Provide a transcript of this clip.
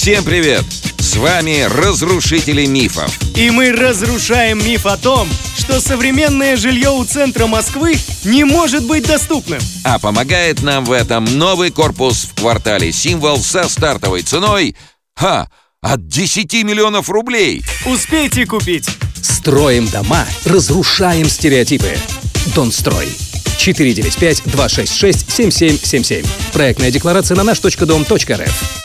Всем привет! С вами Разрушители мифов. И мы разрушаем миф о том, что современное жилье у центра Москвы не может быть доступным. А помогает нам в этом новый корпус в квартале «Символ» со стартовой ценой от 10 миллионов рублей. Успейте купить. Строим дома, разрушаем стереотипы. Донстрой. 495-266-7777. Проектная декларация на наш.дом.рф.